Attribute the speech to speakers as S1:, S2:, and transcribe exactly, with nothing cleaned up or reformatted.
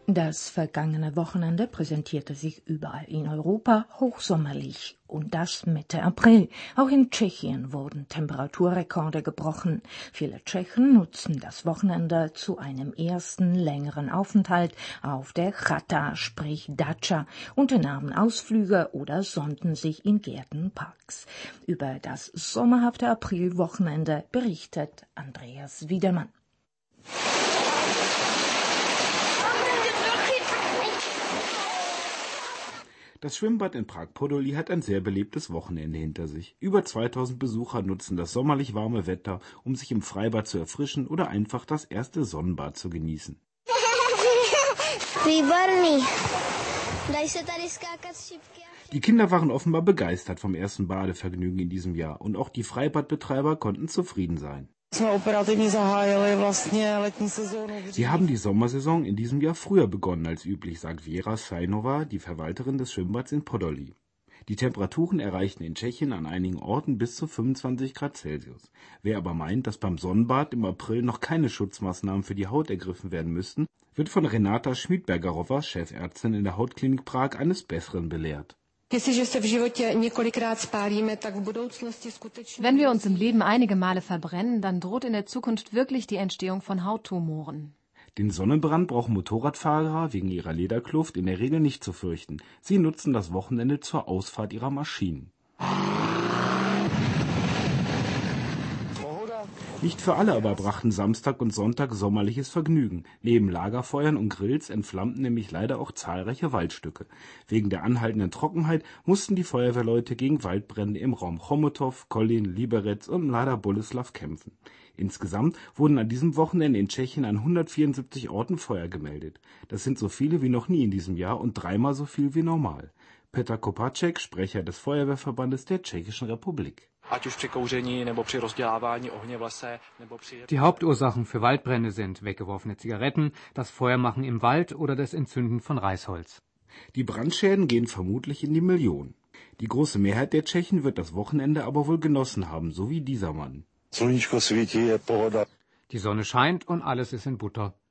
S1: Das vergangene Wochenende präsentierte sich überall in Europa hochsommerlich und das Mitte April. Auch in Tschechien wurden Temperaturrekorde gebrochen. Viele Tschechen nutzten das Wochenende zu einem ersten längeren Aufenthalt auf der Chata, sprich Datscha, unternahmen Ausflüge oder sonnten sich in Gärten, Parks. Über das sommerhafte Aprilwochenende berichtet Andreas Wiedermann.
S2: Das Schwimmbad in Prag-Podolí hat ein sehr belebtes Wochenende hinter sich. Über zweitausend Besucher nutzen das sommerlich warme Wetter, um sich im Freibad zu erfrischen oder einfach das erste Sonnenbad zu genießen. Die Kinder waren offenbar begeistert vom ersten Badevergnügen in diesem Jahr und auch die Freibadbetreiber konnten zufrieden sein. Sie haben die Sommersaison in diesem Jahr früher begonnen als üblich, sagt Vera Sajnova, die Verwalterin des Schwimmbads in Podolí. Die Temperaturen erreichten in Tschechien an einigen Orten bis zu fünfundzwanzig Grad Celsius. Wer aber meint, dass beim Sonnenbad im April noch keine Schutzmaßnahmen für die Haut ergriffen werden müssten, wird von Renata Schmidbergerova, Chefärztin in der Hautklinik Prag, eines Besseren belehrt.
S3: Wenn wir uns im Leben einige Male verbrennen, dann droht in der Zukunft wirklich die Entstehung von Hauttumoren.
S2: Den Sonnenbrand brauchen Motorradfahrer wegen ihrer Lederkluft in der Regel nicht zu fürchten. Sie nutzen das Wochenende zur Ausfahrt ihrer Maschinen. Nicht für alle aber brachten Samstag und Sonntag sommerliches Vergnügen. Neben Lagerfeuern und Grills entflammten nämlich leider auch zahlreiche Waldstücke. Wegen der anhaltenden Trockenheit mussten die Feuerwehrleute gegen Waldbrände im Raum Chomutov, Kollin, Liberec und Mladá Boleslav kämpfen. Insgesamt wurden an diesem Wochenende in Tschechien an hundertvierundsiebzig Orten Feuer gemeldet. Das sind so viele wie noch nie in diesem Jahr und dreimal so viel wie normal. Petr Kopacek, Sprecher des Feuerwehrverbandes der Tschechischen Republik.
S4: Die Hauptursachen für Waldbrände sind weggeworfene Zigaretten, das Feuermachen im Wald oder das Entzünden von Reisholz.
S2: Die Brandschäden gehen vermutlich in die Millionen. Die große Mehrheit der Tschechen wird das Wochenende aber wohl genossen haben, so wie dieser Mann.
S4: Die Sonne scheint und alles ist in Butter.